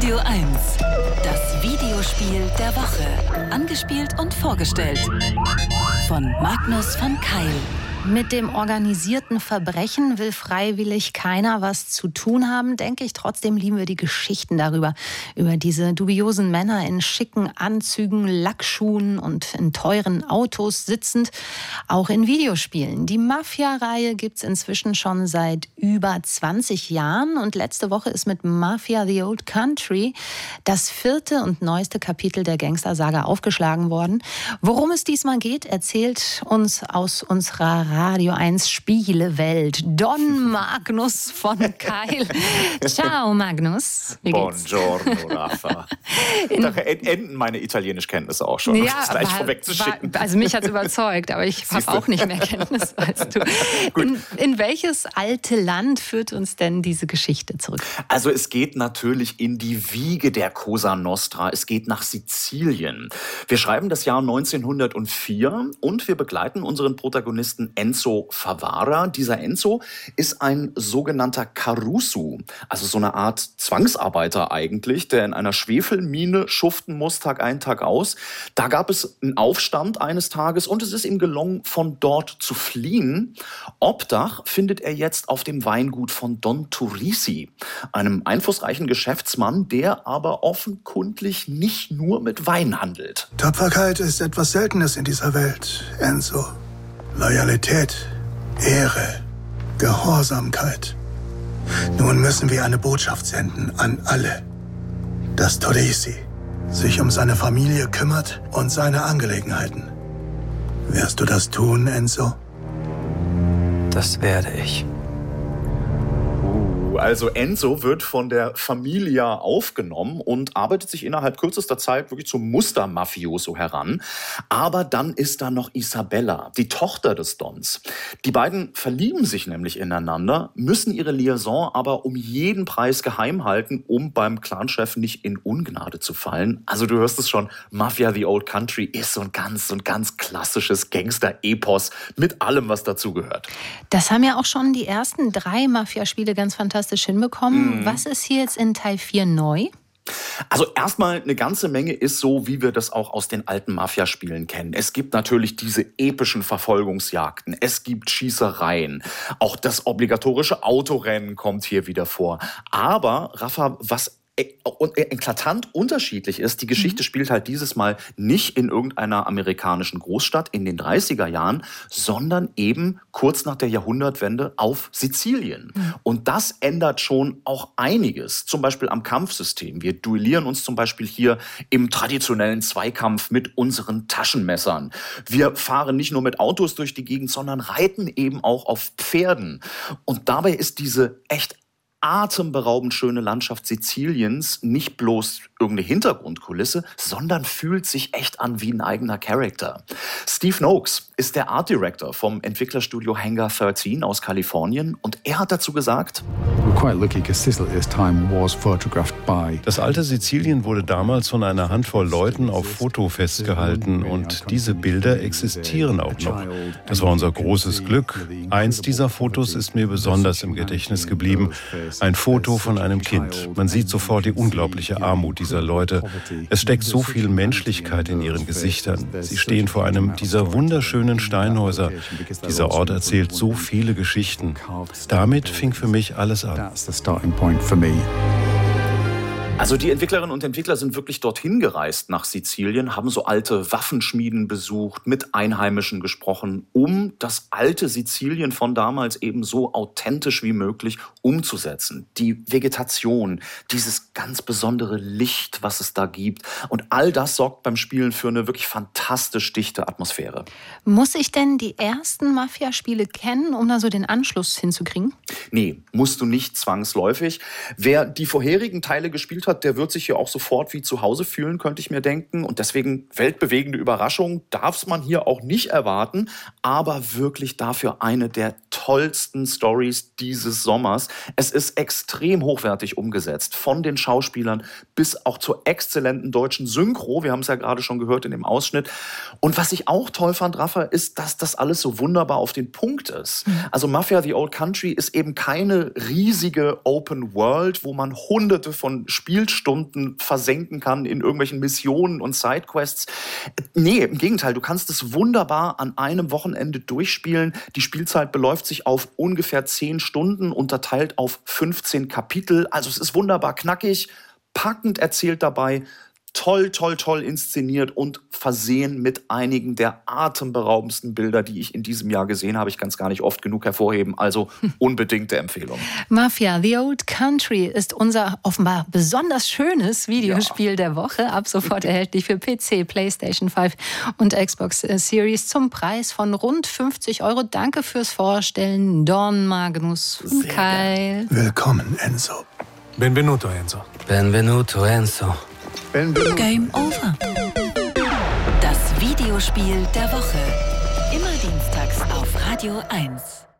Radio 1. Das Videospiel der Woche. Angespielt und vorgestellt von Magnus von Keil. Mit dem organisierten Verbrechen will freiwillig keiner was zu tun haben, denke ich. Trotzdem lieben wir die Geschichten darüber. Über diese dubiosen Männer in schicken Anzügen, Lackschuhen und in teuren Autos sitzend. Auch in Videospielen. Die Mafia-Reihe gibt's inzwischen schon seit über 20 Jahren. Und letzte Woche ist mit Mafia The Old Country das 4. und neueste Kapitel der Gangster-Saga aufgeschlagen worden. Worum es diesmal geht, erzählt uns aus unserer Radio 1 Spielewelt Don Magnus von Keil. Ciao Magnus. Buongiorno Rafa. Da enden meine Italienischkenntnisse auch schon, um das gleich vorwegzuschicken. Also mich hat es überzeugt, aber ich habe auch nicht mehr Kenntnis als du. In welches alte Land führt uns denn diese Geschichte zurück? Also es geht natürlich in die Wiege der Cosa Nostra. Es geht nach Sizilien. Wir schreiben das Jahr 1904 und wir begleiten unseren Protagonisten Enzo Favara. Dieser Enzo ist ein sogenannter Caruso, also so eine Art Zwangsarbeiter eigentlich, der in einer Schwefelmine schuften muss, Tag ein, Tag aus. Da gab es einen Aufstand eines Tages und es ist ihm gelungen, von dort zu fliehen. Obdach findet er jetzt auf dem Weingut von Don Turisi, einem einflussreichen Geschäftsmann, der aber offenkundig nicht nur mit Wein handelt. Tapferkeit ist etwas Seltenes in dieser Welt, Enzo. Loyalität, Ehre, Gehorsamkeit. Nun müssen wir eine Botschaft senden an alle, dass Turisi sich um seine Familie kümmert und seine Angelegenheiten. Wirst du das tun, Enzo? Das werde ich. Also Enzo wird von der Familia aufgenommen und arbeitet sich innerhalb kürzester Zeit wirklich zum Mustermafioso heran. Aber dann ist da noch Isabella, die Tochter des Dons. Die beiden verlieben sich nämlich ineinander, müssen ihre Liaison aber um jeden Preis geheim halten, um beim Clanchef nicht in Ungnade zu fallen. Also du hörst es schon, Mafia The Old Country ist so ein ganz klassisches Gangster-Epos mit allem, was dazugehört. Das haben ja auch schon die ersten 3 Mafia-Spiele ganz fantastisch hinbekommen. Was ist hier jetzt in Teil 4 neu? Also erstmal eine ganze Menge ist so, wie wir das auch aus den alten Mafia-Spielen kennen. Es gibt natürlich diese epischen Verfolgungsjagden, es gibt Schießereien, auch das obligatorische Autorennen kommt hier wieder vor. Aber, Rafa, was eklatant unterschiedlich ist, die Geschichte spielt halt dieses Mal nicht in irgendeiner amerikanischen Großstadt in den 30er Jahren, sondern eben kurz nach der Jahrhundertwende auf Sizilien. Und das ändert schon auch einiges, zum Beispiel am Kampfsystem. Wir duellieren uns zum Beispiel hier im traditionellen Zweikampf mit unseren Taschenmessern. Wir fahren nicht nur mit Autos durch die Gegend, sondern reiten eben auch auf Pferden. Und dabei ist diese echt atemberaubend schöne Landschaft Siziliens nicht bloß irgendeine Hintergrundkulisse, sondern fühlt sich echt an wie ein eigener Charakter. Steve Noakes ist der Art Director vom Entwicklerstudio Hangar 13 aus Kalifornien und er hat dazu gesagt: Das alte Sizilien wurde damals von einer Handvoll Leuten auf Foto festgehalten und diese Bilder existieren auch noch. Das war unser großes Glück. Eins dieser Fotos ist mir besonders im Gedächtnis geblieben. Ein Foto von einem Kind. Man sieht sofort die unglaubliche Armut dieser Leute. Es steckt so viel Menschlichkeit in ihren Gesichtern. Sie stehen vor einem dieser wunderschönen Steinhäuser. Dieser Ort erzählt so viele Geschichten. Damit fing für mich alles an. Also die Entwicklerinnen und Entwickler sind wirklich dorthin gereist nach Sizilien, haben so alte Waffenschmieden besucht, mit Einheimischen gesprochen, um das alte Sizilien von damals eben so authentisch wie möglich umzusetzen. Die Vegetation, dieses ganz besondere Licht, was es da gibt und all das sorgt beim Spielen für eine wirklich fantastisch dichte Atmosphäre. Muss ich denn die ersten Mafia-Spiele kennen, um da so den Anschluss hinzukriegen? Nee, musst du nicht zwangsläufig. Wer die vorherigen Teile gespielt hat, der wird sich hier auch sofort wie zu Hause fühlen, könnte ich mir denken. Und deswegen weltbewegende Überraschung darf man hier auch nicht erwarten. Aber wirklich dafür eine der tollsten Storys dieses Sommers. Es ist extrem hochwertig umgesetzt. Von den Schauspielern bis auch zur exzellenten deutschen Synchro. Wir haben es ja gerade schon gehört in dem Ausschnitt. Und was ich auch toll fand, Rafa, ist, dass das alles so wunderbar auf den Punkt ist. Also Mafia The Old Country ist eben keine riesige Open World, wo man hunderte von Spielen Spielstunden versenken kann in irgendwelchen Missionen und Sidequests. Nee, im Gegenteil, du kannst es wunderbar an einem Wochenende durchspielen. Die Spielzeit beläuft sich auf ungefähr 10 Stunden, unterteilt auf 15 Kapitel. Also es ist wunderbar knackig, packend erzählt dabei, toll inszeniert und versehen mit einigen der atemberaubendsten Bilder, die ich in diesem Jahr gesehen habe. Ich kann es gar nicht oft genug hervorheben. Also unbedingte Empfehlung. Mafia: The Old Country ist unser offenbar besonders schönes Videospiel der Woche. Ab sofort erhältlich für PC, PlayStation 5 und Xbox Series zum Preis von rund 50 €. Danke fürs Vorstellen, Don, Magnus und Kai. Willkommen, Enzo. Benvenuto, Enzo. Benvenuto, Enzo. Game over. Das Videospiel der Woche. Immer dienstags auf Radio 1.